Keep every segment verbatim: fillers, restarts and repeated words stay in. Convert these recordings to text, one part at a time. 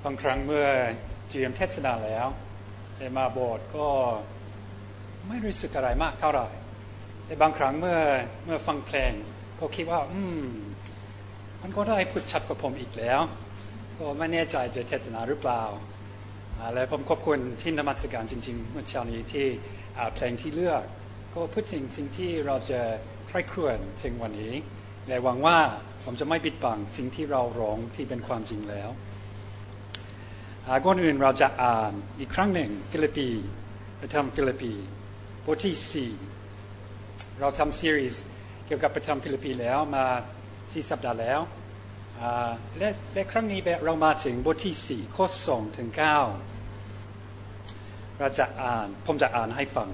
างครั้งเมื่อเตรียมเทศนาแล้วได้มาโบสถ์ก็ไม่รู้สึกอะไรมากเท่าไหร่แต่บางครั้งเมื่อเมื่อฟังเพลงก็คิดว่าอืมมันก็ได้พูดชัดกว่าผมอีกแล้วก็ไม่แน่ใจจะเทศนาหรือเปล่าและผมขอบคุณที่นมัสการจริงๆเมื่อเช้านี้ที่เพลงที่เลือกก็พูดถึงสิ่งที่เราจะใคร่ครวญถึงวันนี้และหวังว่าผมจะไม่ปิดบังสิ่งที่เราร้องที่เป็นความจริงแล้วก่อนอื่นเราจะอ่านอีกครั้งหนึ่งฟิลิปปีพระธรรมฟิลิปปีบทที่สี่เราทำซีรีส์เกี่ยวกับพระธรรมฟิลิปปีแล้วมาสี่สัปดาห์แล้วและและครั้งนี้เรามาถึงบทที่สี่ข้อสองถึงเก้าเราจะอ่านผมจะอ่านให้ฟัง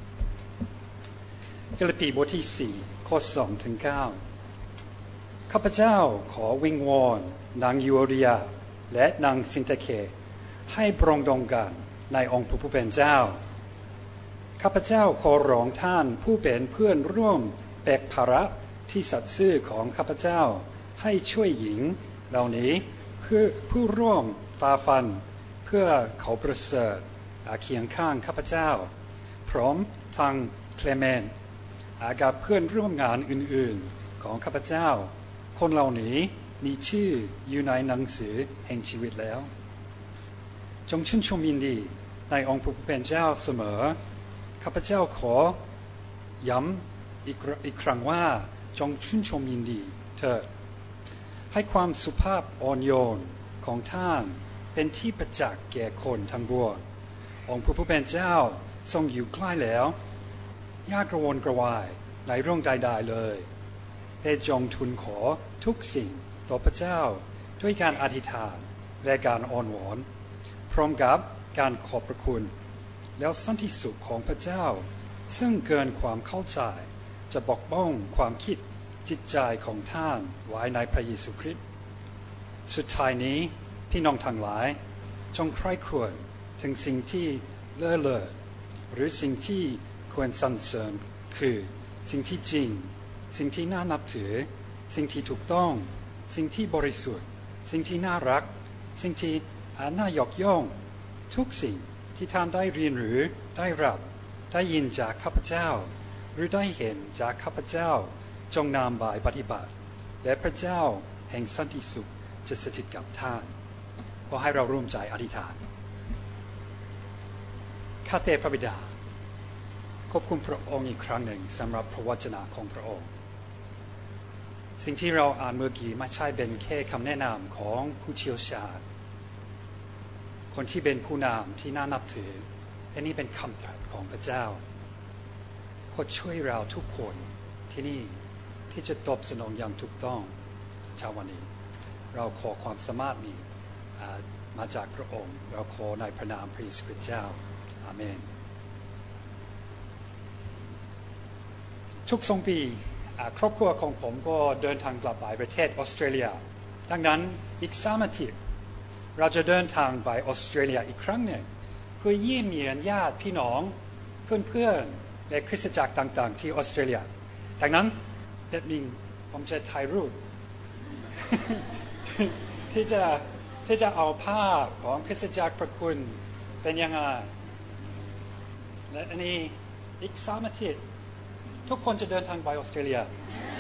ฟิลิปปีบทที่สี่ข้อสองถึงเก้าข้าพเจ้าขอวิงวอนนางยูโอเดียและนางซินเทเคให้ปรองดองกันในองค์พระผู้เป็นเจ้าข้าพเจ้าขอร้องท่านผู้เป็นเพื่อนร่วมแบกภาระที่สัตย์ซื่อของข้าพเจ้าให้ช่วยหญิงเหล่านี้เพื่อผู้ร่วมฝ่าฟันเพื่อเขาประเสริฐเคียงข้างข้าพเจ้าพร้อมทางเคลเมนกับเพื่อนร่วมงานอื่นๆของข้าพเจ้าคนเหล่านี้มีชื่ออยู่ในหนังสือแห่งชีวิตแล้วจงชื่นชมยินดีในองค์พระผู้เป็นเจ้าเสมอข้าพเจ้าขอย้ำอีกอีกครั้งว่าจงชื่นชมยินดีเถิดให้ความสุภาพอ่อนโยนของท่านเป็นที่ประจักษ์แก่คนทั้งปวงองค์พระผู้เป็นเจ้าทรงอยู่ใกล้แล้วอย่ากระวนกระวายในเรื่องใดๆเลยแต่จงทูลขอทุกสิ่งต่อพระเจ้าด้วยการอธิษฐานและการอ้อนวอนพร้อมกับการขอบพระคุณแล้วสันติสุขของพระเจ้าซึ่งเกินความเข้าใจจะปกป้องความคิดจิตใจของท่านไว้ในพระเยซูคริสต์สุดท้ายนี้พี่น้องทั้งหลายจงใคร่ครวญถึงสิ่งที่เลิศเลิศหรือสิ่งที่ควรสรรเสริญคือสิ่งที่จริงสิ่งที่น่านับถือสิ่งที่ถูกต้องสิ่งที่บริสุทธิ์สิ่งที่น่ารักสิ่งที่น่ายกย่องทุกสิ่งที่ท่านได้เรียนรู้ได้รับได้ยินจากข้าพเจ้าหรือได้เห็นจากข้าพเจ้าจงนำไปปฏิบัติและพระเจ้าแห่งสันติสุขจะสถิตกับท่านขอให้เราร่วมใจอธิษฐานข้าแต่พระบิดาขอบคุณพระองค์อีกครั้งหนึ่งสำหรับพระวจนะของพระองค์สิ่งที่เราอ่านเมื่อกี้ไม่ใช่เป็นแค่คำแนะนำของผู้เชี่ยวชาญคนที่เป็นผู้นำที่น่านับถือแต่นี่เป็นคำตรัสของพระเจ้าขอช่วยเราทุกคนที่นี่ที่จะตอบสนองอย่างถูกต้องเช้าวันนี้เราขอความสามารถนี้มาจากพระองค์เราขอในพระนามพระเยซูคริสต์เจ้าอาเมนทุกสองปีครอบครัวของผมก็เดินทางกลับไปประเทศออสเตรเลียดังนั้นอีกสามอาทิตย์เราจะเดินทางไปออสเตรเลียอีกครั้งหนึ่งเพื่อเยี่ยมเยียนญาติพี่น้องเพื่อนๆและคริสตจักรต่างๆที่ออสเตรเลียดังนั้นเด็ดมิงผมจะถ่ายรูป ที่จะที่จะเอาภาพของคริสตจักรพระคุณเป็นยังไงและอันนี้อีกสามอาทิตย์ทุกคนจะเดินทางไปออสเตรเลีย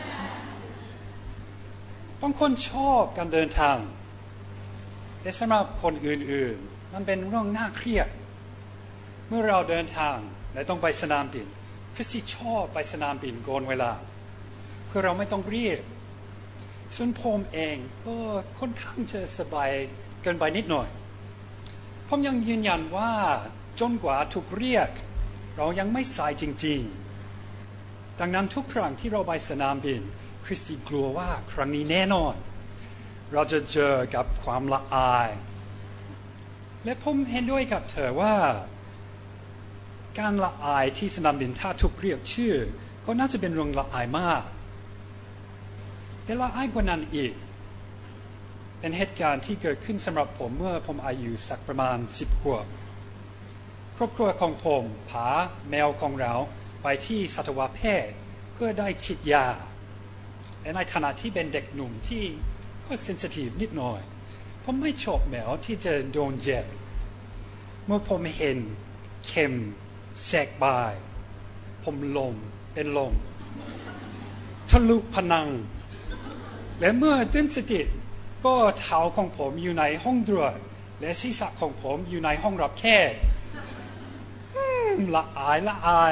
บางคนชอบการเดินทางแต่สำหรับคนอื่นๆมันเป็นเรื่องน่าเครียดเมื่อเราเดินทางและต้องไปสนามบินคริสตี้ชอบไปสนามบินก่อนเวลาเพื่อเราไม่ต้องรีบส่วนผมเองก็ค่อนข้างจะสบายเกินไปนิดหน่อยผมยังยืนยันว่าจนกว่าถูกเรียกเรายังไม่สายจริงๆดังนั้นทุกครั้งที่เราไปสนามบินคริสตี้กลัวว่าครั้งนี้แน่นอนเราจะเจอกับความละอายและผมเห็นด้วยกับเธอว่าการละอายที่สนามบินถ้าถูกเรียกชื่อก็น่าจะเป็นเรื่องละอายมากแต่ละอายกว่านั้นอีกเป็นเหตุการณ์ที่เกิดขึ้นสำหรับผมเมื่อผมอายุสักประมาณสิบขวบครอบครัวของผมพาแมวของเราไปที่สัตวแพทย์เพื่อได้ฉีดยาและในฐานะที่เป็นเด็กหนุ่มที่ก็เซนซิทีฟนิดหน่อยผมไม่ชอบแมวที่จะโดนเจ็บเมื่อผมเห็นเข็มแสกบายผมลมเป็นลมทะลุผนังและเมื่อตื่นสติก็เท้าของผมอยู่ในห้องตรวจและศีรษะของผมอยู่ในห้องรับแขกละอายละอาย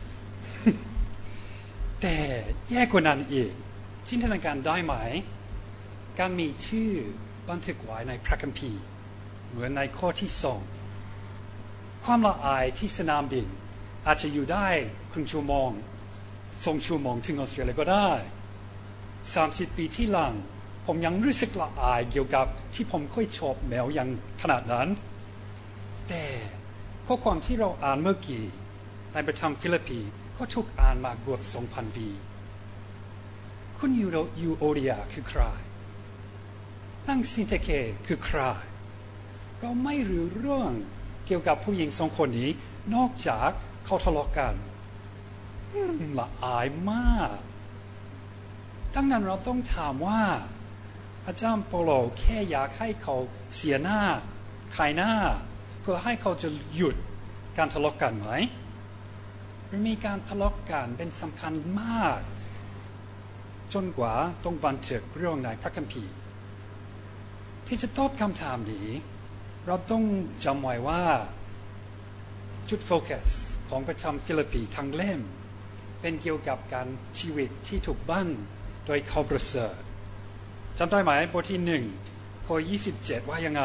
แต่แย่กว่านั้นอีกจินตนาการได้ไหมการมีชื่อบันทึกไว้ในพระคัมภีร์เหมือนในข้อที่สองความละอายที่สนามบินอาจจะอยู่ได้ครึ่งชั่วโมงสองชั่วโมงถึงออสเตรเลียก็ได้สามสิบปีที่หลังผมยังรู้สึกละอายเกี่ยวกับที่ผมค่อยชอบแมวอย่างขนาดนั้นแต่ข้อความที่เราอ่านเมื่อกี้ในพระธรรมฟิลิปปีก็ถูกอ่านมาเกือบสองพันปีคุณยูโรยูโอเดียคือใครนางซินเทเคคือใครเราไม่รู้เรื่องเกี่ยวกับผู้หญิงสองคนนี้นอกจากเขาทะเลาะกันละอายมากดังนั้นเราต้องถามว่าอาจารย์เปโลแค่อยากให้เขาเสียหน้าขายหน้าเพื่อให้เขาจะหยุดการทะเลาะกันไหมหรือมีการทะเลาะกันเป็นสำคัญมากจนกว่าต้องบันทึกเรื่องในพระคัมภีร์ที่จะตอบคำถามนี้เราต้องจำไว้ว่าจุดโฟกัสของพระธรรมฟิลิปปีทั้งเล่มเป็นเกี่ยวกับการชีวิตที่ถูกบั้นโดยเขาประเสริฐจำได้ไหมบทที่หนึ่งข้อยี่สิบเจ็ดว่ายังไง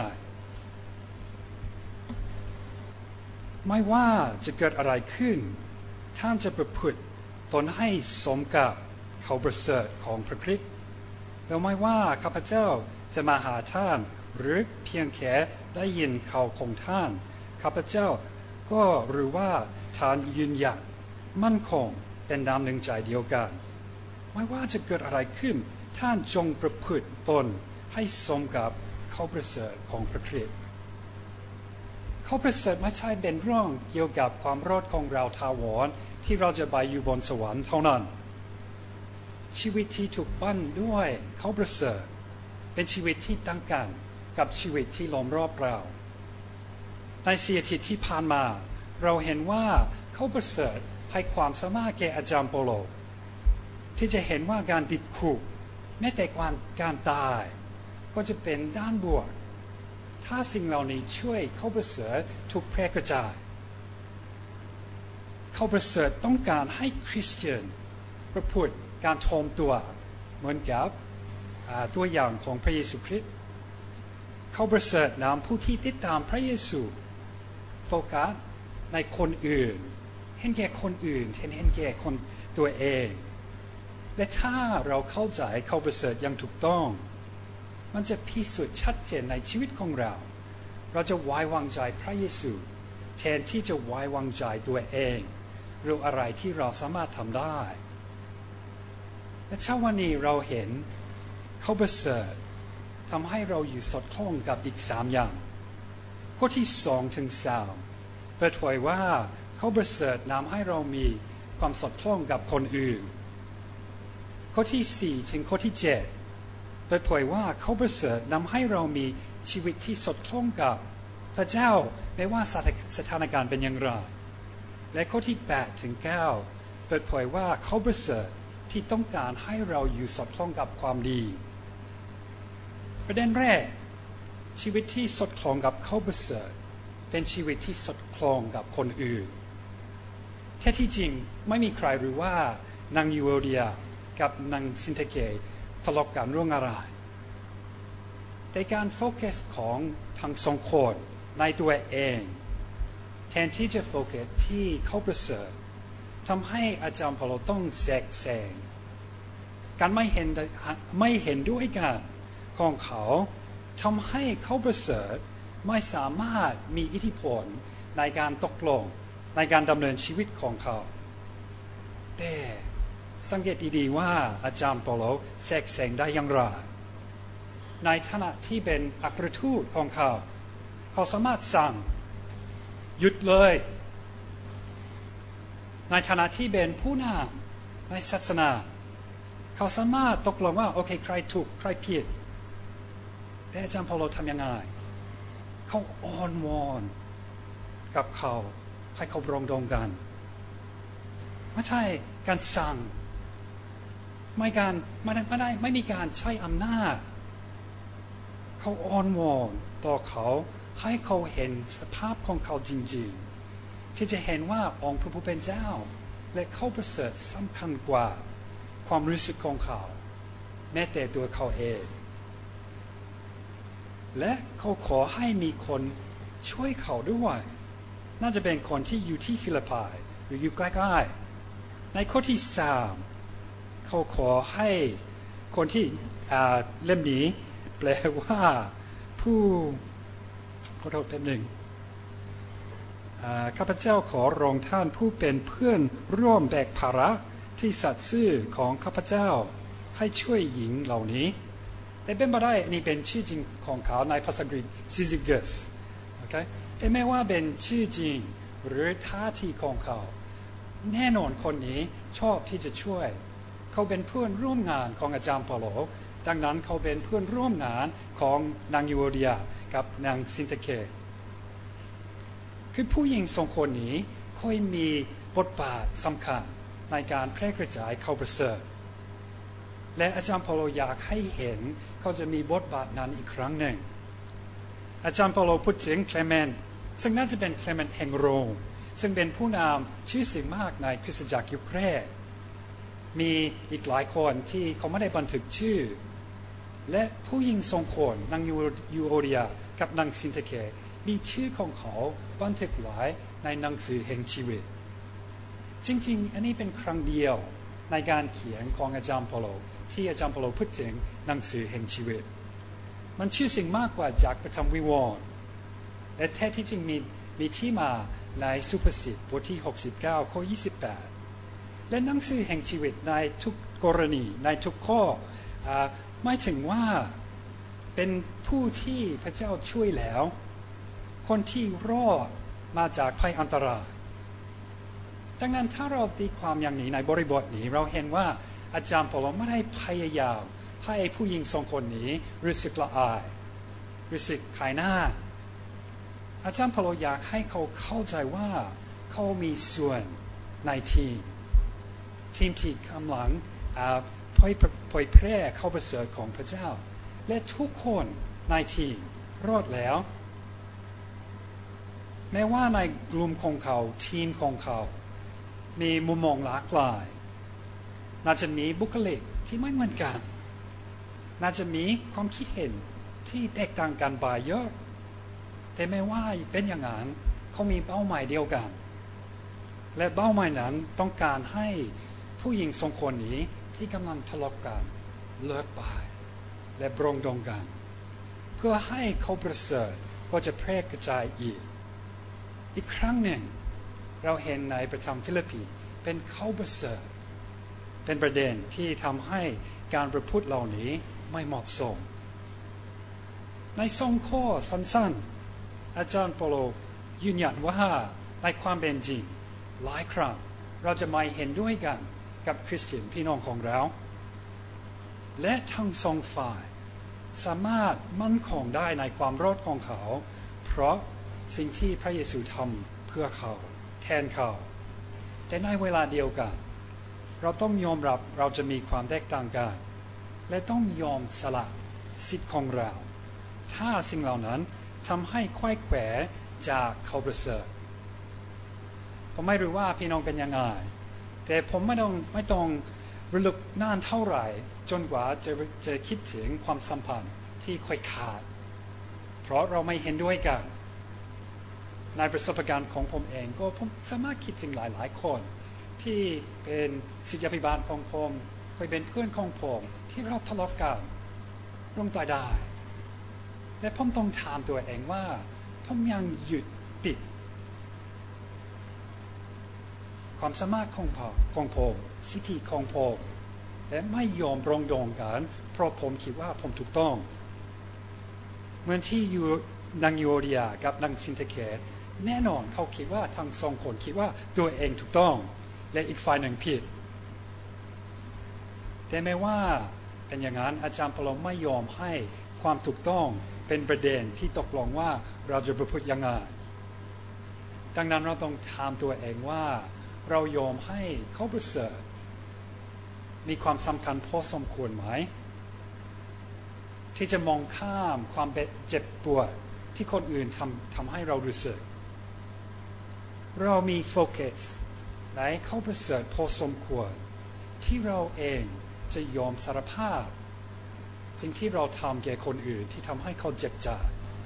ไม่ว่าจะเกิดอะไรขึ้นท่านจะประพฤติตนให้สมกับเขาประเสริฐของพระคริสต์แล้วไม่ว่าข้าพเจ้าจะมาหาท่านหรือเพียงแค่ได้ยินข่าวของท่านข้าพเจ้าก็รู้ว่าท่านยืนหยัดมั่นคงเป็นน้ำหนึ่งใจเดียวกันไม่ว่าจะเกิดอะไรขึ้นท่านจงประพฤติตนให้สมกับเขาประเสริฐของพระคริสต์เขาประเสริฐไม่ใช่เป็นเรื่องเกี่ยวกับความรอดของเราทาวรที่เราจะไปอยู่บนสวรรค์เท่านั้นชีวิตที่ถูกปั้นด้วยเขาประเสริฐเป็นชีวิตที่ตั้งกันกับชีวิตที่ล้อมรอบเราในสี่อาทิตย์ที่ผ่านมาเราเห็นว่าเขาประเสริฐให้ความสามารถแก่อาจารย์เปโลที่จะเห็นว่าการติดคุกแม้แต่การการตายก็จะเป็นด้านบวกถ้าสิ่งเหล่านี้ช่วยเขาประเสริฐถูกแพร่กระจายเขาประเสริฐต้องการให้คริสเตียนประพฤติการทอมตัวเหมือนกับตัวอย่างของพระเยซูคริสต์เขาประเสริฐนำผู้ที่ติดตามพระเยซูโฟกัสในคนอื่นเห็นแก่คนอื่นเห็นเห็นแก่คนตัวเองและถ้าเราเข้าใจเขาประเสริฐอย่างถูกต้องมันจะพิสูจน์ชัดเจนในชีวิตของเราเราจะไว้วางใจพระเยซูแทนที่จะไว้วางใจตัวเองหรืออะไรที่เราสามารถทำได้และเช้าวันนี้เราเห็นเขาประเสริฐทำให้เราอยู่สอดคล้องกับอีกสามอย่างข้อที่สองถึงสามเปิดเผยว่าเขาประเสริฐนำให้เรามีความสอดคล้องกับคนอื่นข้อที่สี่ถึงข้อที่เจ็ดเปิดเผยว่าเขาประเสริฐนำให้เรามีชีวิตที่สอดคล้องกับพระเจ้าไม่ว่าสถานการณ์เป็นอย่างไรและข้อที่แปดถึงเก้าเปิดเผยว่าเขาประเสริฐที่ต้องการให้เราอยู่สอดคล้องกับความดีประเด็นแรกชีวิตที่สอดคล้องกับเขาประเสริฐเป็นชีวิตที่สอดคล้องกับคนอื่นแท้ที่จริงไม่มีใครรู้ว่านางยูโอเดียกับนางซินเทเกทะเลาะกันเรื่องอะไรแต่การโฟกัสของทั้งสองคนในตัวเองแทนที่จะโฟกัสที่เขาประเสริฐทำให้อาจารย์เปโลต้องแทรกแซงการไม่เห็นไม่เห็นด้วยกันของเขาทำให้เขาประเสริฐไม่สามารถมีอิทธิพลในการตกลงในการดำเนินชีวิตของเขาแต่สังเกตดีๆว่าอาจารย์เปโลแทรกแซงได้อย่างไรในฐานะที่เป็นอัครทูตของเขาเขาสามารถสั่งหยุดเลยในฐานะที่เป็นผู้นำในศาสนาเขาสามารถตกลงว่าโอเคใครถูกใครผิดแต่อาจารย์เปาโลทำยังไงเขาอ้อนวอนกับเขาให้เขาปรองดองกันไม่ใช่การสั่งไม่การไม่ได้ไม่ได้ไม่มีการใช้อำนาจเขาอ้อนวอนต่อเขาให้เขาเห็นสภาพของเขาจริงๆที่จะเห็นว่าองค์พระผู้เป็นเจ้าและเขาประเสริฐสำคัญกว่าความรู้สึกของเขาแม้แต่ตัวเขาเองและเขาขอให้มีคนช่วยเขาด้วยน่าจะเป็นคนที่อยู่ที่ฟิลิปปินส์หรืออยู่ใกล้ๆในข้อที่สามเขาขอให้คนที่เล่มนี้แปลว่าผู้ขอโทษแป๊บหนึ่งข้าพเจ้าขอรองท่านผู้เป็นเพื่อนร่วมแบกภาระที่สัตย์ซื่อของข้าพเจ้าให้ช่วยหญิงเหล่านี้แต่เป็นไปได้นี่เป็นชื่อจริงของเขาในภาษากรีก Syzygus โอเคแต่ไม่ว่าเป็นชื่อจริงหรือท่าทีของเขาแน่นอนคนนี้ชอบที่จะช่วยเขาเป็นเพื่อนร่วมงานของอาจารย์เปาโลดังนั้นเขาเป็นเพื่อนร่วมงานของนางยูโอเดียกับนางซินเตเคคือผู้หญิงสองคนนี้ค่อยมีบทบาทสำคัญในการแพร่กระจายข่าวประเสริฐและอาจารย์เปาโลอยากให้เห็นเขาจะมีบทบาทนั้นอีกครั้งหนึ่งอาจารย์เปาโลพูดถึงเคลเมนต์ซึ่งน่าจะเป็นเคลเมนต์แห่งโรมซึ่งเป็นผู้นำชื่อเสียงมากในคริสตจักรยุคแรกมีอีกหลายคนที่เขาไม่ได้บันทึกชื่อและผู้หญิงสองคนนางยูโอเดียกับนางซินเทเคมีชื่อของเขาบันทึกไว้ในหนังสือแห่งชีวิตจริงๆอันนี้เป็นครั้งเดียวในการเขียนของอาจารย์เปาโลที่อาจารย์เปาโลพูดถึงหนังสือแห่งชีวิตมันชื่อสิ่งมากกว่าจากประธรรมวิวรณ์และแท้ที่จริงมีมีที่มาในสุภาษิตบทที่หกสิบเก้าข้อยี่สิบแปดและหนังสือแห่งชีวิตในทุกกรณีในทุกข้อหมายถึงว่าเป็นผู้ที่พระเจ้าช่วยแล้วคนที่รอดมาจากภัยอันตรายดังนั้นถ้าเราตีความอย่างนี้ในบริบทนี้เราเห็นว่าอาจารย์เปาโลไม่ได้พยายามให้ผู้หญิงสองคนนี้รู้สึกละอายรู้สึกขายหน้าอาจารย์เปาโลอยากให้เขาเข้าใจว่าเขามีส่วนในทีมทีมที่กำลังเผยแพร่ข่าวประเสริฐของพระเจ้าและทุกคนในทีมรอดแล้วแม้ว่าในกลุ่มของเขาทีมของเขามีมุมมองหลากหลายน่าจะมีบุคลิกที่ไม่เหมือนกันน่าจะมีความคิดเห็นที่แตกต่างกันไปเยอะแต่ไม่ว่าเป็นอย่างนั้นเขามีเป้าหมายเดียวกันและเป้าหมายนั้นต้องการให้ผู้หญิงสองคนนี้ที่กำลังทะเลาะกันเลิกไปและปรองดองกันเพื่อให้เขาประเสริฐก็จะแพร่กระจายอีกอีกครั้งหนึ่งเราเห็นในประธรรมฟิลิปปีเป็นข่าวประเสริฐเป็นประเด็นที่ทำให้การประพฤติเหล่านี้ไม่เหมาะสมในสองข้อสั้นๆอาจารย์เปาโลยืนยันว่าในความเป็นจริงหลายครั้งเราจะไม่เห็นด้วยกันกับคริสเตียนพี่น้องของเราและทั้งสองฝ่ายสามารถมั่นคงได้ในความรอดของเขาเพราะสิ่งที่พระเยซูทำเพื่อเขาแทนเขาแต่ในเวลาเดียวกันเราต้องยอมรับเราจะมีความแตกต่างกันและต้องยอมสละสิทธิ์ของเราถ้าสิ่งเหล่านั้นทำให้ควยแขวจากเขาประเสริฐผมไม่รู้ว่าพี่น้องเป็นยังไงแต่ผมไม่ต้องไม่ต้องระลึกนานเท่าไหร่จนกว่าจะจะคิดถึงความสัมพันธ์ที่ค่อยขาดเพราะเราไม่เห็นด้วยกันในประสบการณ์ของผมเองก็ผมสามารถคิดถึงหลายๆคนที่เป็นศิษยาภิบาลของผมเคยเป็นเพื่อนของผมที่เราทะเลาะกันลงต่อยได้และผมต้องถามตัวเองว่าผมยังยึดติดความสามารถของผมของผมสิทธิของผมและไม่ยอมปรองดองกันเพราะผมคิดว่าผมถูกต้องเหมือนที่ยูนางยูโอเดียกับนางซินเทเคแน่นอนเขาคิดว่าทั้งสองคนคิดว่าตัวเองถูกต้องและอีกฝ่ายหนึ่งผิดแต่แม้ว่าเป็นอย่างนั้นอาจารย์เปาโลไม่ยอมให้ความถูกต้องเป็นประเด็นที่ตกลงว่าเราจะประพฤติยังไงดังนั้นเราต้องถามตัวเองว่าเรายอมให้เขาประเสริฐมีความสำคัญพอสมควรไหมที่จะมองข้ามความเจ็บปวดที่คนอื่นทำทำให้เรารู้สึกเรามีโฟกัสในเขาประเสริฐพอสมควรที่เราเองจะยอมสารภาพสิ่งที่เราทำแก่คนอื่นที่ทำให้เขาเจ็บใจ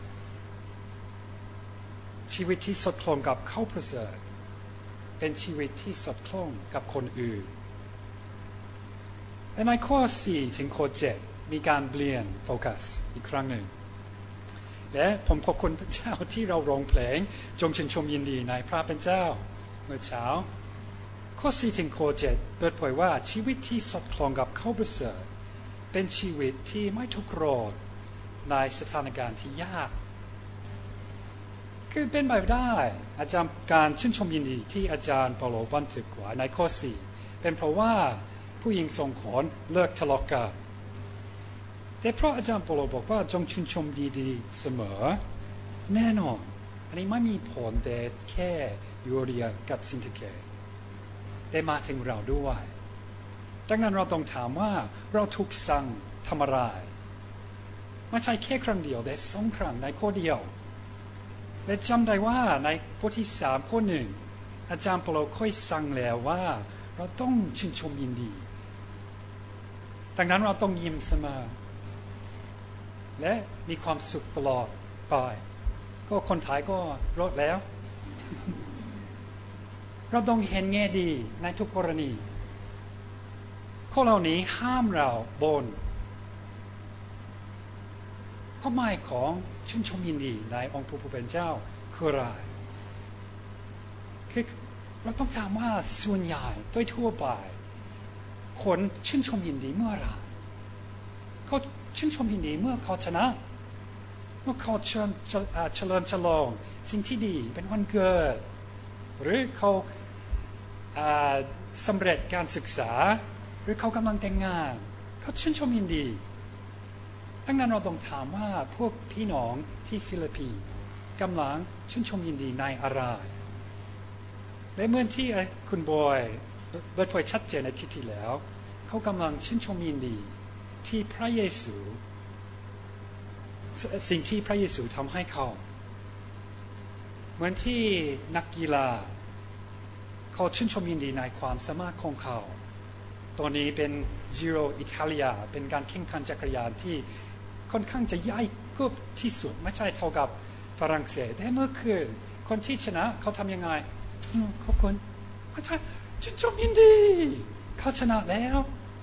ชีวิตที่สดคล้องกับเขาประเสริฐเป็นชีวิตที่สดคล้องกับคนอื่นและในข้อสี่ถึงข้อเจ็ดมีการเปลี่ยนโฟกัสอีกครั้งหนึ่งและผมขอบคุณพระเจ้าที่เราร้องเพลงจงชื่นชมยินดีในพระเป็นเจ้าเมื่อเช้าข้อสี่ถึงข้อเจ็ดเปิดเผยว่าชีวิตที่สดคล้องกับเขาประเสริฐเป็นชีวิตที่ไม่ทุกข์ร้อนในสถานการณ์ที่ยากคือเป็นไปได้อาจารย์การชื่นชมยินดีที่อาจารย์เปาโลบันทึกไว้ในข้อสี่เป็นเพราะว่าผู้หญิงทรงขอนเลิกทะเลาะกันแต่เพราะอาจารย์เปาโลบอกว่าจงชื่นชมยินดีเสมอแน่นอนอันนี้ไม่มีผลแต่แค่ยูเรียกับซินเทเกแต่มาถึงเราด้วยดังนั้นเราต้องถามว่าเราถูกสั่งทำอะไรไม่ใช่แค่ครั้งเดียวแต่สองครั้งในข้อเดียวและจำได้ว่าในบทที่สามข้อหนึ่งอาจารย์เปาโลค่อยสั่งแล้วว่าเราต้องชื่นชมยินดีดังนั้นเราต้องยิ้มเสมอและมีความสุขตลอดไปก็คนไทยก็รอดแล้ว เราต้องเห็นแง่ดีในทุกกรณีข้อเหล่านี้ห้ามเราบ่นข้อหมายของชื่นชมยินดีในองค์พระผู้เป็นเจ้าคืออะไรคือเราต้องถามว่าส่วนใหญ่โดยทั่วไปคนชื่นชมยินดีเมื่อไรเขาชื่นชมยินดีเมื่อเขาชนะเมื่อเขาเชิญเฉลิมฉลองสิ่งที่ดีเป็นวันเกิดหรือเขาสำเร็จการศึกษาหรือเขากำลังแต่งงานเขาชื่นชมยินดีดังนั้นเราต้องถามว่าพวกพี่น้องที่ฟิลิปปินส์กำลังชื่นชมยินดีในอะไรและเมื่อที่คุณบอยเปิดเผยชัดเจนในที่ที่แล้วเขากำลังชื่นชมยินดีที่พระเยซูสิ่งที่พระเยซูทำให้เขาเหมือนที่นักกีฬาเขาชื่นชมยินดีในความสามารถของเขาตัวนี้เป็นจิโรอิตาเลียเป็นการแข่งขันจักรยานที่ค่อนข้างจะใหญ่กว่าที่สุดไม่ใช่เท่ากับฝรั่งเศสแต่เมื่อคืนคนที่ชนะเขาทำยังไงขอบคุณไม่ใช่ชื่นชมยินดีเขาชนะแล้ว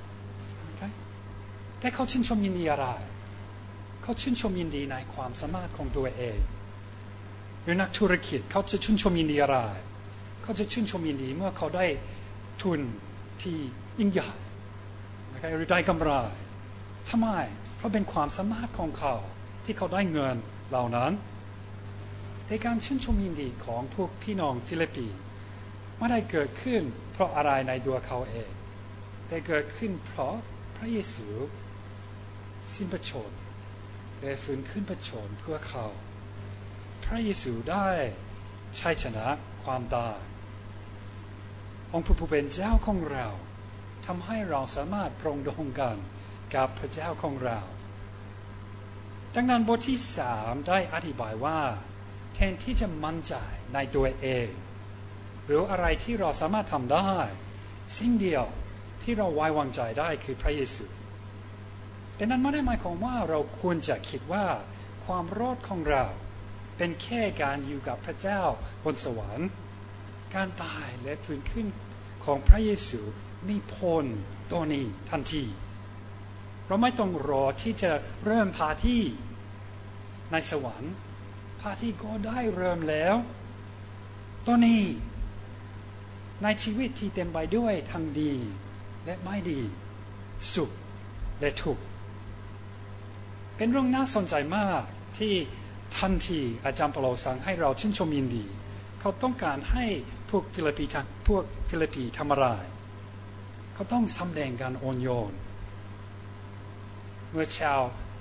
แต่เขาชื่นชมยินดีอะไรเขาชื่นชมยินดีในความสามารถของตัวเองหรือนักธุรกิจเขาจะชื่นชมยินดีอะไรเขาจะชื่นชมยินดีเมื่อเขาได้ทุนที่ยิ่งใหญ่หรือได้กำไรทำไมเพราะเป็นความสามารถของเขาที่เขาได้เงินเหล่านั้นแต่การชื่นชมยินดีของพวกพี่น้องฟิลิปปินส์ไม่ได้เกิดขึ้นเพราะอะไรในตัวเขาเองแต่เกิดขึ้นเพราะพระเยซูสิ้นพระชนม์และฟื้นขึ้นพระชนม์เพื่อเขาพระเยซูได้ชัยชนะความตายองค์พระผู้เป็นเจ้าของเราทำให้เราสามารถปรองดองกันกับพระเจ้าของเราดังนั้นบทที่สามได้อธิบายว่าแทนที่จะมั่นใจในตัวเองหรืออะไรที่เราสามารถทำได้สิ่งเดียวที่เราไว้วางใจได้คือพระเยซูแต่นั้นไม่ได้หมายความว่าเราควรจะคิดว่าความรอดของเราเป็นแค่การอยู่กับพระเจ้าบนสวรรค์การตายและฟื้นขึ้นของพระเยซูมีผลตัวนี้ทันทีเราไม่ต้องรอที่จะเริ่มพาที่ในสวรรค์พาที่ก็ได้เริ่มแล้วตัวนี้ในชีวิตที่เต็มไปด้วยทั้งดีและไม่ดีสุขและทุกข์เป็นเรื่องน่าสนใจมากที่ทันทีอาจารย์เปาโลสั่งให้เราชื่นชมยินดีเขาต้องการให้พวกฟิลิปปีพวกฟิลิปปีทำอะไรเขาต้องสำแดงการอ่อนโยนเมื่อชาว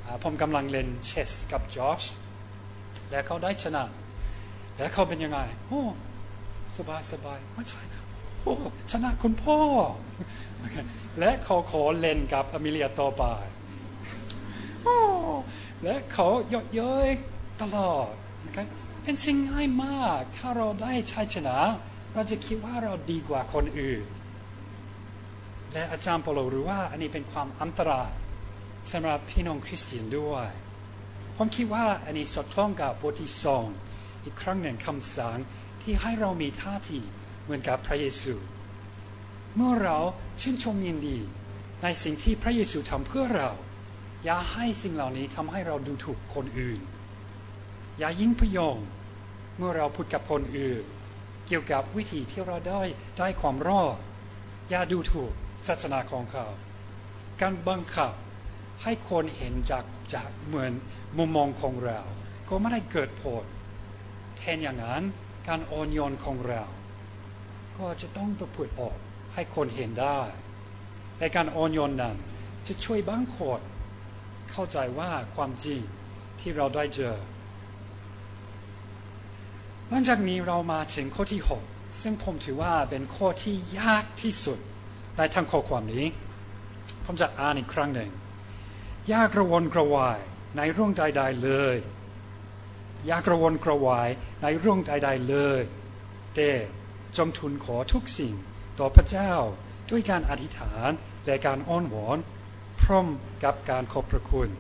ผมกำลังเล่นเชสกับจอชและเขาได้ชนะและเขาเป็นยังไงโอ้สบายสบายไม่ใช่โอ้ชนะคุณพ่อ และเขาขอเล่นกับอเมเลียต่อไปโอ้และเขาเยอะเย้ยตลอดนะครับเป็นสิ่งง่ายมากถ้าเราได้ชัยชนะเราจะคิดว่าเราดีกว่าคนอื่นและอาจารย์เปาโลรู้ว่าอันนี้เป็นความอันตรายสำหรับพี่น้องคริสเตียนด้วยผมคิดว่าอันนี้สอดคล้องกับบทที่สองอีกครั้งหนึ่งคำสั่งที่ให้เรามีท่าทีเหมือนกับพระเยซูเมื่อเราชื่นชมยินดีในสิ่งที่พระเยซูทำเพื่อเราอย่าให้สิ่งเหล่านี้ทำให้เราดูถูกคนอื่นอย่ายิ่งพยองเมื่อเราพูดกับคนอื่นเกี่ยวกับวิธีที่เราได้ได้ความรอดอย่าดูถูกศาสนาของเขาการบังคับให้คนเห็นจากจากเหมือนมุมมองของเราก็ไม่ได้เกิดผลแทนอย่างนั้นการอ่อนโยนของเราก็จะต้องประพฤติออกให้คนเห็นได้และการอ่อนโยนนั้นจะช่วยบางคนเข้าใจว่าความจริงที่เราได้เจอหลังจากนี้เรามาถึงข้อที่หกซึ่งผมถือว่าเป็นข้อที่ยากที่สุดในทั้งข้อความนี้ผมจะอ่านอีกครั้งหนึ่งอย่ากระวนกระวายในเรื่องใดๆเลยอย่ากระวนกระวายในเรื่องใดๆเลยแต่จงทูลขอทุกสิ่งต่อพระเจ้าด้วยการอธิษฐานและการอ้อนวอนพร้อมกับการขอบพระคุณ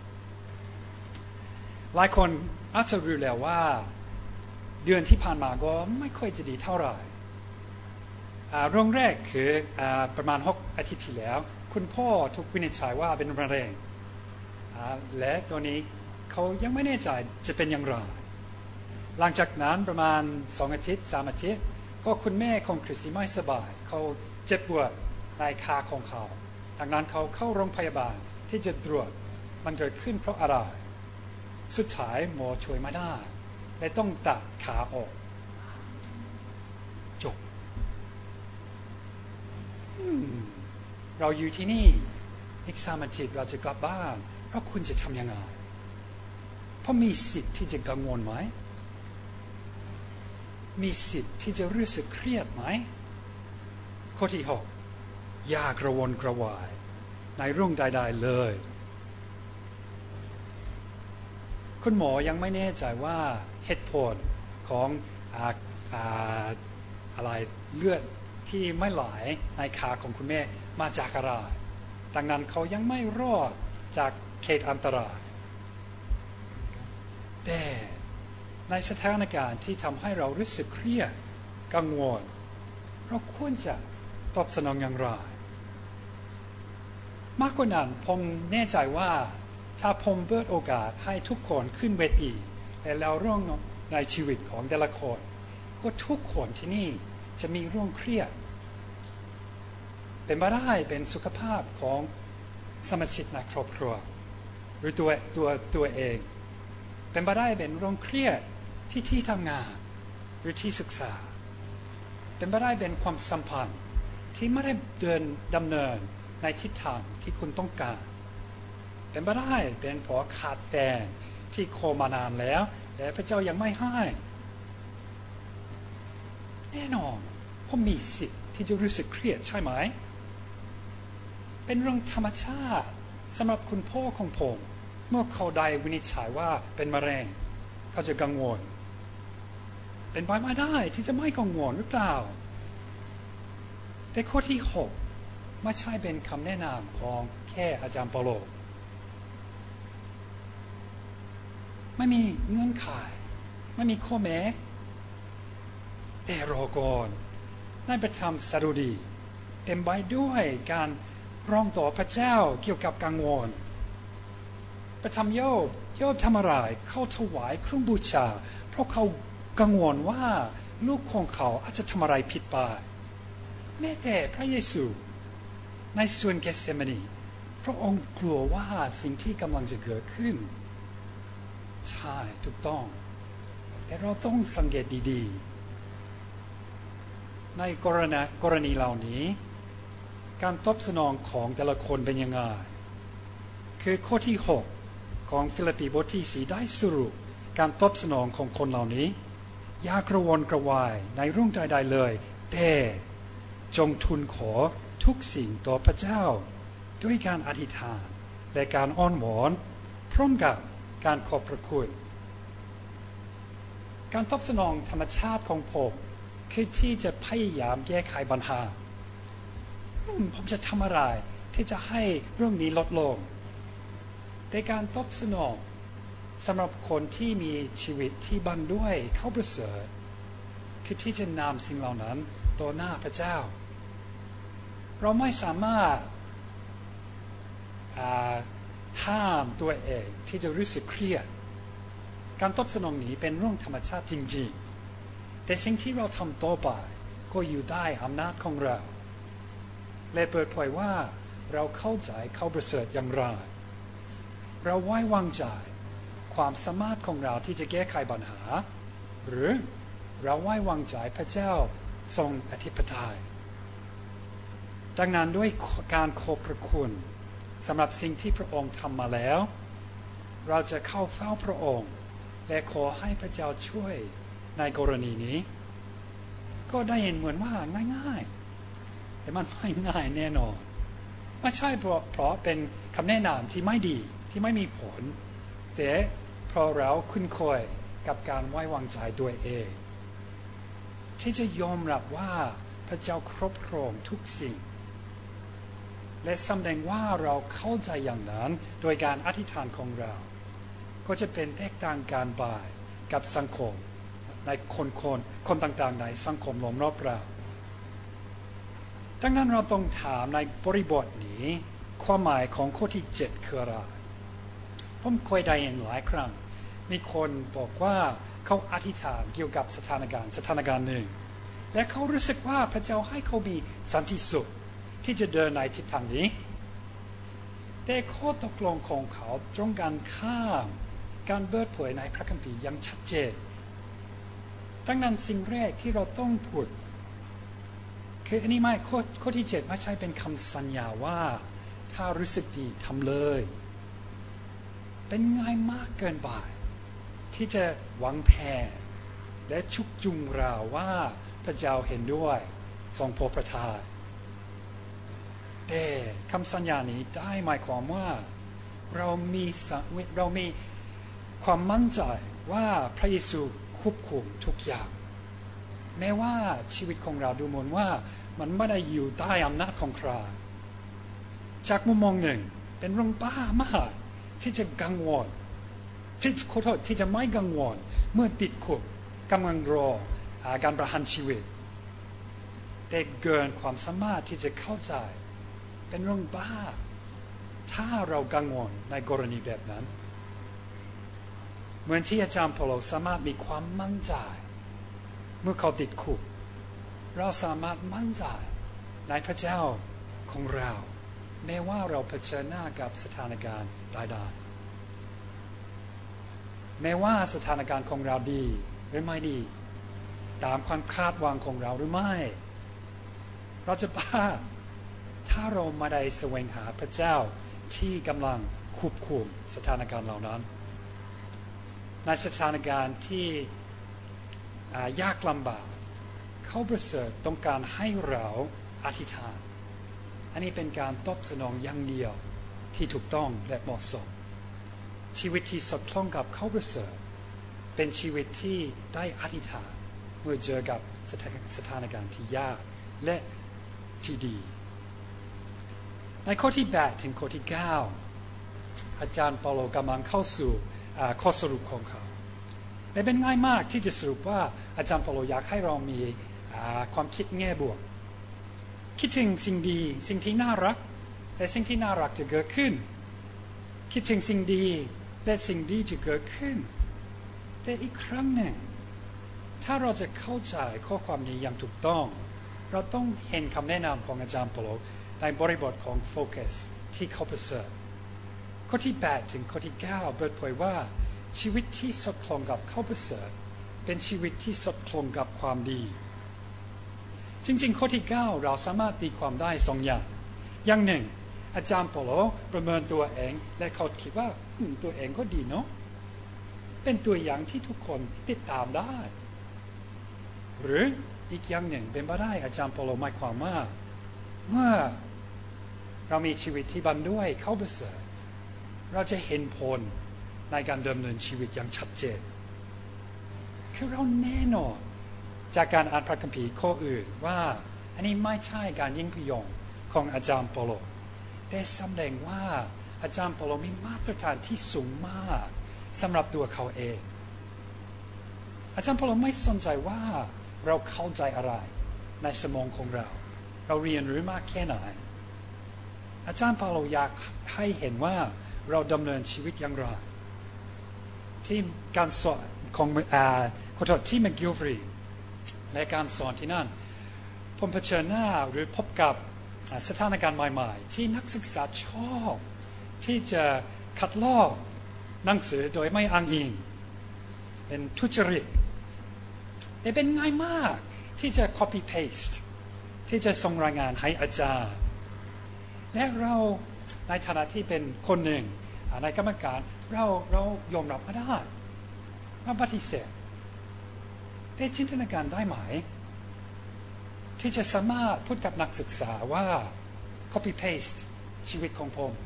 หลายคนอาจจะรู้แล้วว่าเดือนที่ผ่านมาก็ไม่ค่อยจะดีเท่าไหร่เรื่องแรกคือประมาณหกอาทิตย์ที่แล้วคุณพ่อถูกวินิจฉัยว่าเป็นมะเร็งและตอนนี้เขายังไม่แน่ใจจะเป็นอย่างไรหลังจากนั้นประมาณสองอาทิตย์สามอาทิตย์ก็คุณแม่ของคริสติไม่สบายเขาเจ็บปวดในขาของเขาดังนั้นเขาเข้าโรงพยาบาลที่จะตรวจมันเกิดขึ้นเพราะอะไรสุดท้ายหมอช่วยไม่ได้และต้องตัดขาออกจบเราอยู่ที่นี่อีกสามอาทิตย์เราจะกลับบ้านแล้วคุณจะทำยังไงเพราะมีสิทธิ์ที่จะกังวลไหมมีสิทธิ์ที่จะรู้สึกเครียดไหมข้อที่หกอย่ากระวนกระวายในเรื่องใดๆเลยคุณหมอยังไม่แน่ใจว่าเหตุผลของอ่าอ่าอะไรเลือดที่ไม่ไหลในขาของคุณแม่มาจากอะไรดังนั้นเขายังไม่รอดจากเขตอันตรายแต่ในสถานการณ์ที่ทำให้เรารู้สึกเครียดกังวลเราควรจะตอบสนองอย่างไรมากกว่านั้นผมแน่ใจว่าถ้าผมเปิดโอกาสให้ทุกคนขึ้นเวทีและเล่าเรื่องในชีวิตของแต่ละคนก็ทุกคนที่นี่จะมีเรื่องเครียดเป็นไปได้เป็นสุขภาพของสมาชิกในครอบครัวหรือตัวตัวตัวเองเป็นไปได้เป็นเรื่องเครียดที่ที่ทำงานหรือที่ศึกษาเป็นไปได้เป็นความสัมพันธ์ที่ไม่ได้เดินดำเนินในทิศทางที่คุณต้องการเป็นไปได้เป็นเพราะขาดแคลนที่โคมานานแล้วและพระเจ้ายังไม่ให้แน่นอนผมมีสิทธิ์ที่จะรู้สึกเครียดใช่ไหมเป็นเรื่องธรรมชาติสำหรับคุณพ่อของผมเมื่อเขาได้วินิจฉัยว่าเป็นมะเร็งเขาจะกังวลเป็นไปไม่ได้ที่จะไม่กังวลหรือเปล่าแต่ข้อที่หกไม่ใช่เป็นคำแนะนำของแค่อาจารย์เปาโลไม่มีเงื่อนไขไม่มีข้อแม้แต่รอก่อนในพระธรรมสดุดีเต็มไปด้วยการร้องต่อพระเจ้าเกี่ยวกับกังวลพระธรรมโยบโยบทำอะไรเขาถวายเครื่องบูชาเพราะเขากังวลว่าลูกของเขาอาจจะทำอะไรผิดไปแม้แต่พระเยซูในสวนเกสเซมานีพระองค์กลัวว่าสิ่งที่กำลังจะเกิดขึ้นใช่ถูกต้องแต่เราต้องสังเกตดีๆในกรณีกรณีเหล่านี้การตอบสนองของแต่ละคนเป็นยังไงคือข้อที่หกของฟิลิปปีบทที่สี่ได้สรุปการตอบสนองของคนเหล่านี้อย่ากระวนกระวายในเรื่องใดๆเลยแต่จงทูลขอทุกสิ่งต่อพระเจ้าด้วยการอธิษฐานและการอ้อนวอนพร้อมกับการขอบพระคุณการตอบสนองธรรมชาติของผมคือที่จะพยายามแก้ไขปัญหาผมจะทำอะไรที่จะให้เรื่องนี้ลดลงแต่การตอบสนองสำหรับคนที่มีชีวิตที่บันด้วยเข้าประเสริฐคือที่จะนำสิ่งเหล่านั้นต่อหน้าพระเจ้าเราไม่สามารถห้ามตัวเองที่จะรู้สึกเครียดการตอบสนองนี้เป็นเรื่องธรรมชาติจริงๆแต่สิ่งที่เราทำต่อไปก็อยู่ใต้อำนาจของเราและเปิดเผยว่าเราเข้าใจเขาประเสริฐอย่างไรเราไว้วางใจความสามารถของเราที่จะแก้ไขปัญหาหรือเราไว้วางใจพระเจ้าทรงอธิปไตยดังนั้นด้วยการขอบพระคุณสำหรับสิ่งที่พระองค์ทำมาแล้วเราจะเข้าเฝ้าพระองค์และขอให้พระเจ้าช่วยในกรณีนี้ก็ได้เห็นเหมือนว่าง่ายๆแต่มันไม่ง่ายแน่นอนไม่ใช่เพราะเพราะเป็นคำแนะนำที่ไม่ดีที่ไม่มีผลแต่เพราะเราคุ้นเคยกับการไว้วางใจตัวเองที่จะยอมรับว่าพระเจ้าครอบครองทุกสิ่งและแสดงว่าเราเข้าใจอย่างนั้นโดยการอธิษฐานของเราก็จะเป็นแตกต่างกันไปกับสังคมในคนคนคนต่างๆในสังคมล้อมรอบเราดังนั้นเราต้องถามในบริบทนี้ความหมายของข้อที่เจ็ดคืออะไรผมเคยได้ยินหลายครั้งมีคนบอกว่าเขาอธิษฐานเกี่ยวกับสถานการณ์สถานการณ์หนึ่งและเขารู้สึกว่าพระเจ้าให้เขามีสันติสุขที่จะเดินในทิศทางนี้แต่ข้อตกลงของเขาตรงกันข้ามการเปิดเผยในพระคัมภีร์อย่างชัดเจนดังนั้นสิ่งแรกที่เราต้องพูดคืออันนี้ไม่ข้อข้อที่เจ็ดไม่ใช่เป็นคำสัญญาว่าถ้ารู้สึกดีทำเลยเป็นง่ายมากเกินไปที่จะหวังแผ่และชุกจุงเราว่าพระเจ้าเห็นด้วยทรงโปรดประทานแต่คำสัญญานี้ได้หมายความว่าเรามีเรามีความมั่นใจว่าพระเยซูควบคุมทุกอย่างแม้ว่าชีวิตของเราดูเหมือนว่ามันไม่ได้อยู่ใต้อำนาจของใครจากมุมมองหนึ่งเป็นเรื่องบ้ามากที่จะกังวลที่ขอโทษที่จะไม่กังวลเมื่อติดคุกกำลังรอการประหารชีวิตแต่เกินความสามารถที่จะเข้าใจเป็นเรื่องบ้าถ้าเรากังวลในกรณีแบบนั้นเหมือนที่อาจารย์เปาโลสามารถมีความมั่นใจเมื่อเขาติดคุกเราสามารถมั่นใจในพระเจ้าของเราแม้ว่าเราเผชิญหน้ากับสถานการณ์ใดๆแม้ว่าสถานการณ์ของเราดีหรือไม่ดีตามความคาดหวังของเราหรือไม่เราจะบ้าถ้าเราไม่ได้แสวงหาพระเจ้าที่กำลังควบคุมสถานการณ์เหล่านั้นในสถานการณ์ที่ยากลำบากเขาประเสริฐต้องการให้เราอธิษฐานอันนี้เป็นการตอบสนองอย่างเดียวที่ถูกต้องและเหมาะสมชีวิตที่สอดคล้องกับเขาประเสริฐเป็นชีวิตที่ได้อธิษฐานเมื่อเจอกับสถานการณ์ที่ยากและที่ดีในข้อที่แปดถึงข้อที่เก้าอาจารย์เปาโลกำลังเข้าสู่ข้อสรุปของเขาและเป็นง่ายมากที่จะสรุปว่าอาจารย์เปาโลอยากให้เรามีความคิดแง่บวกคิดถึงสิ่งดีสิ่งที่น่ารักและสิ่งที่น่ารักจะเกิดขึ้นคิดถึงสิ่งดีและสิ่งดีจะเกิดขึ้นแต่อีกครั้งหนึ่งถ้าเราจะเข้าใจข้อความนี้อย่างถูกต้องเราต้องเห็นคำแนะนำของอาจารย์เปาโลในบริบทของโฟกัสที่เขาประเสริฐข้อที่แปดถึงข้อที่เก้าเปิดเผยว่าชีวิตที่สอดคล้องกับเขาประเสริฐเป็นชีวิตที่สอดคล้องกับความดีจริงๆข้อที่เก้าเราสามารถตีความได้สองอย่างอย่างหนึ่งอาจารย์เปาโลประเมินตัวเองและเขาคิดว่าตัวเองก็ดีเนาะเป็นตัวอย่างที่ทุกคนติดตามได้หรืออีกอย่างหนึ่งเป็นไปได้อาจารย์เปาโลหมายความว่าเมื่อเรามีชีวิตที่บันด้วยเข้าประเสริฐเราจะเห็นผลในการดำเนินชีวิตอย่างชัดเจนคือเราแน่นอนจากการอ่านพระคัมภีร์ข้ออื่นว่าอันนี้ไม่ใช่การยิ่งพยองของอาจารย์เปาโลแต่แสดงว่าอาจารย์เปาโลมีมาตรฐานที่สูงมากสำหรับตัวเขาเองอาจารย์เปาโลไม่สนใจว่าเราเข้าใจอะไรในสมองของเราเราเรียนรู้มากแค่ไหนอาจารย์เปาโลอยากให้เห็นว่าเราดำเนินชีวิตอย่างไรที่การสอนของอ่าขอโทษที่แมคกิลฟรีและการสอนที่นั่นผมเผชิญหน้าหรือพบกับสถานการณ์ใหม่ๆที่นักศึกษาชอบที่จะคัดลอกหนังสือโดยไม่อ้างอิงเป็นทุจริตแต่เป็นง่ายมากที่จะ copy paste ที่จะส่งรายงานให้อาจารย์และเราในฐานะที่เป็นคนหนึ่งในกรรมการเราเรายอมรับไม่ได้ไม่ปฏิเสธแต่จินตนาการได้ไหมที่จะสามารถพูดกับนักศึกษาว่า copy paste ชีวิตของผม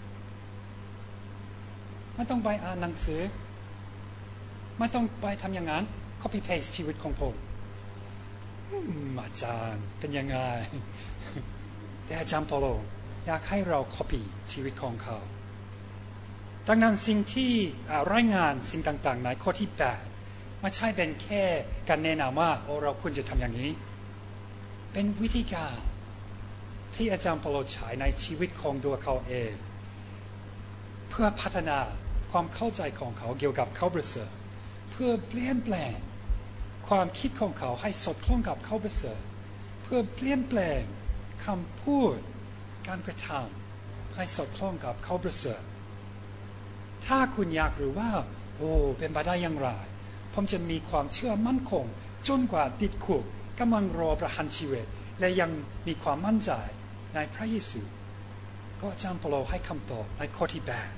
ไม่ต้องไปอ่านหนังสือไม่ต้องไปทำอย่างนั้น copy paste ชีวิตของผมอาจารย์เป็นยังไงแต่อาจารย์เปาโลอยากให้เรา copy ชีวิตของเขาดังนั้นสิ่งที่รายงานสิ่งต่างๆในข้อที่แปดไม่ใช่เป็นแค่การแนะนำว่าโอ้เราควรจะทำอย่างนี้เป็นวิธีการที่อาจารย์เปาโลใช้ในชีวิตของตัวเขาเองเพื่อพัฒนาความเข้าใจของเขาเกี่ยวกับเขาประเสริฐเพื่อเปลี่ยนแปลงความคิดของเขาให้สอดคล้องกับเขาประเสริฐเพื่อเปลี่ยนแปลงคำพูดการกระทำให้สอดคล้องกับเขาประเสริฐถ้าคุณอยากรู้ว่าโอ้เป็นไปได้อย่างไรผมจะมีความเชื่อมั่นคงจนกว่าติดคุกกำลังรอประหารชีวิตและยังมีความมั่นใจในพระเยซูก็อาจารย์เปาโลให้คำตอบในข้อที่แปด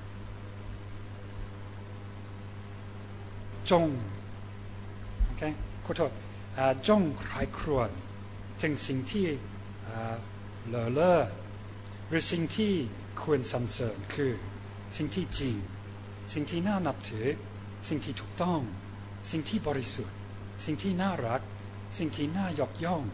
จงโอเคขอโทษจงใคร่ครวญถึงสิ่งที่เลอเล่อหรือสิ่งที่ควรสรรเสริญคือสิ่งที่จริงสิ่งที่น่านับถือสิ่งที่ถูกต้องสิ่งที่บริสุทธิ์สิ่งที่น่ารักสิ่งที่น่ายกย่อง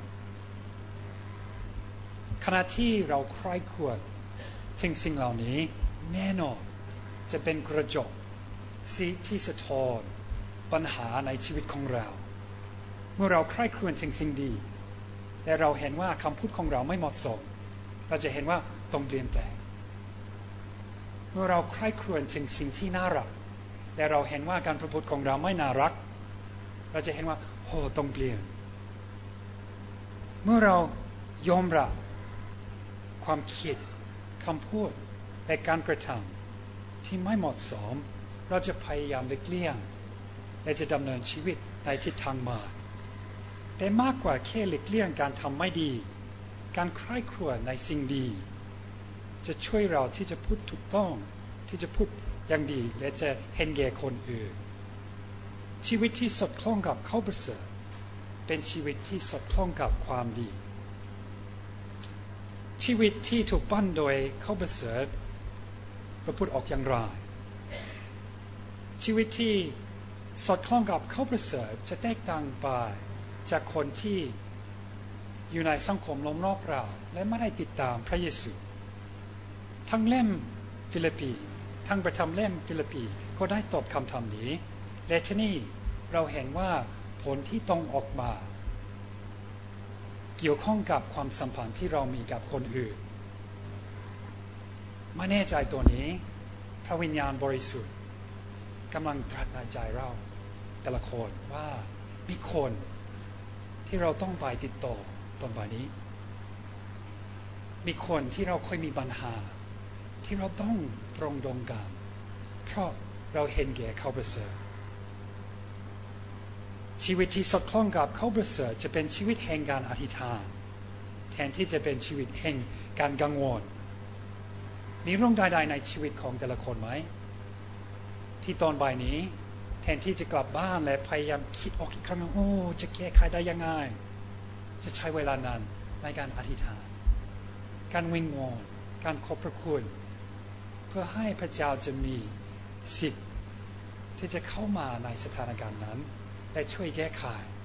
ขณะที่เราใคร่ครวญถึงสิ่งเหล่านี้แน่นอนจะเป็นกระจกที่สะท้อนปัญหาในชีวิตของเราเมื่อเราใคร่ครวญถึงสิ่งดีแต่เราเห็นว่าคำพูดของเราไม่เหมาะสมเราจะเห็นว่าต้องเปลี่ยนแปลงเมื่อเราใคร่ครวญถึงสิ่งที่น่ารักและเราเห็นว่าการประพฤติของเราไม่น่ารักเราจะเห็นว่าโอ้ต้องเปลี่ยนเมื่อเรายอมรับความคิดคำพูดและการกระทำที่ไม่เหมาะสมเราจะพยายามหลีกเลี่ยงและจะดำเนินชีวิตในทิศทางมาแต่มากกว่าแค่หลีกเลี่ยงการทำไม่ดีการใคร่ครวญในสิ่งดีจะช่วยเราที่จะพูดถูกต้องที่จะพูดอย่างดีและจะเห็นแก่คนอื่นชีวิตที่สอดคล้องกับเขาประเสริฐเป็นชีวิตที่สอดคล้องกับความดีชีวิตที่ถูกปั้นโดยเขาประเสริฐเราพูดออกอย่างไรชีวิตที่สอดคล้องกับเขาประเสริฐจะแตกต่างไปจากคนที่อยู่ในสังคมล้อมรอบเราและไม่ได้ติดตามพระเยซูทั้งเล่มฟิลิปปีทั้งประธรรมเล่มฟิลิปปีก็ได้ตอบคำถามนี้และที่นี่เราเห็นว่าผลที่ต้องออกมาเกี่ยวข้องกับความสัมพันธ์ที่เรามีกับคนอื่นไม่แน่ใจตัวนี้พระวิญญาณบริสุทธิ์กำลังตรัสในใจเราแต่ละคนว่ามีคนที่เราต้องไปติดต่อตอนบ่ายนี้มีคนที่เราเคยมีปัญหาที่เราต้องปรองดองกันเพราะเราเห็นแก่เขาประเสริฐชีวิตที่สอดคล้องกับเขาประเสริฐจะเป็นชีวิตแห่งการอธิษฐานแทนที่จะเป็นชีวิตแห่งการกังวลมีเรื่องใดๆในชีวิตของแต่ละคนไหมที่ตอนบ่ายนี้แทนที่จะกลับบ้านและพยายามคิดออกอีกครั้งโอ้จะแก้ไขได้ยังไงจะใช้เวลานานในการอธิษฐานการวิงวอนการขอบพระคุณเพื่อให้พระเจ้าจะมีสิทธิ์ที่จะเข้ามาในสถานการณ์นั้นและช่วยแก้ไข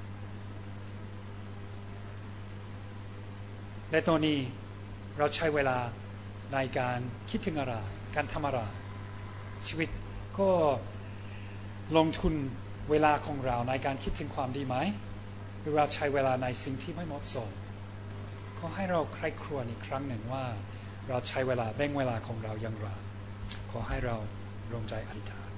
และตอนนี้เราใช้เวลาในการคิดถึงอะไรการทำอะไรชีวิตก็ลงทุนเวลาของเราในการคิดถึงความดีไหมหรือเราใช้เวลาในสิ่งที่ไม่เหมาะสมขอให้เราใคร่ครวญอีกครั้งหนึ่งว่าเราใช้เวลาแบ่งเวลาของเราอย่างไรขอให้เรารวมใจอธิษฐาน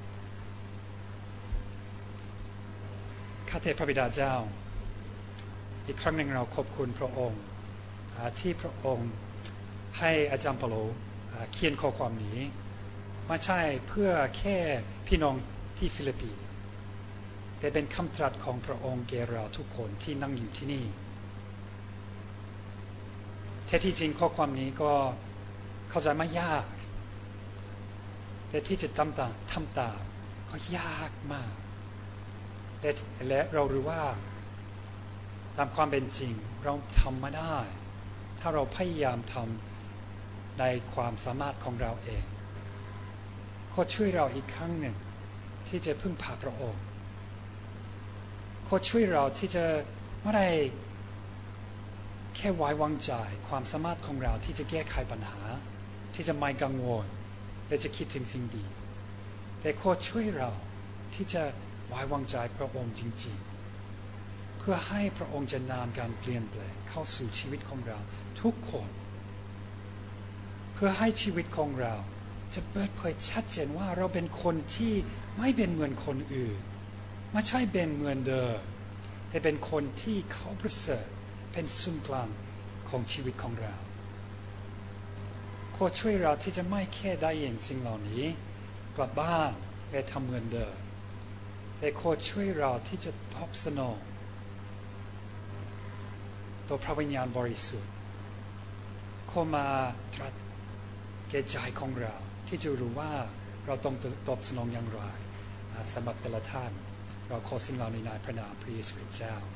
ข้าแต่พระบิดาเจ้าอีกครั้งหนึ่งเราขอบคุณพระองค์ที่พระองค์ให้อาจารย์เปาโลเขียนข้อความนี้ไม่ใช่เพื่อแค่พี่น้องที่ฟิลิปปินส์แต่เป็นคำตรัสของพระองค์แก่เราทุกคนที่นั่งอยู่ที่นี่แท้ที่จริงข้อความนี้ก็เข้าใจไม่ยากแต่ที่จะทำตามทำตามก็ยากมากและและเรารู้ว่าตามความเป็นจริงเราทำไม่ได้ถ้าเราพยายามทำในความสามารถของเราเองขอช่วยเราอีกครั้งหนึ่งที่จะพึ่งพาพระองค์ขอช่วยเราที่จะไม่ได้แค่ไว้วางใจความสามารถของเราที่จะแก้ไขปัญหาที่จะไม่กังวลและจะคิดถึงสิ่งดีแต่ขอช่วยเราที่จะไว้วางใจพระองค์จริงๆเพื่อให้พระองค์จะนำการเปลี่ยนแปลงเข้าสู่ชีวิตของเราทุกคนเพื่อให้ชีวิตของเราจะเปิดเผยชัดเจนว่าเราเป็นคนที่ไม่เป็นเหมือนคนอื่นไม่ใช่เป็นเหมือนเดิมแต่เป็นคนที่เขาประเสริฐเป็นศูนย์กลางของชีวิตของเราขอช่วยเราที่จะไม่แค่ได้ยินสิ่งเหล่านี้กลับบ้านและทำเหมือนเดิมแต่ขอช่วยเราที่จะตอบสนองต่อพระวิญญาณบริสุทธิ์เข้ามาตรัสแก่ใจของเราที่จะรู้ว่าเราต้องตอบสนองอย่างไรสำหรับแต่ละท่านเราขอสิ่งเหล่านี้ในพระนามพระเยซูคริสต์เจ้า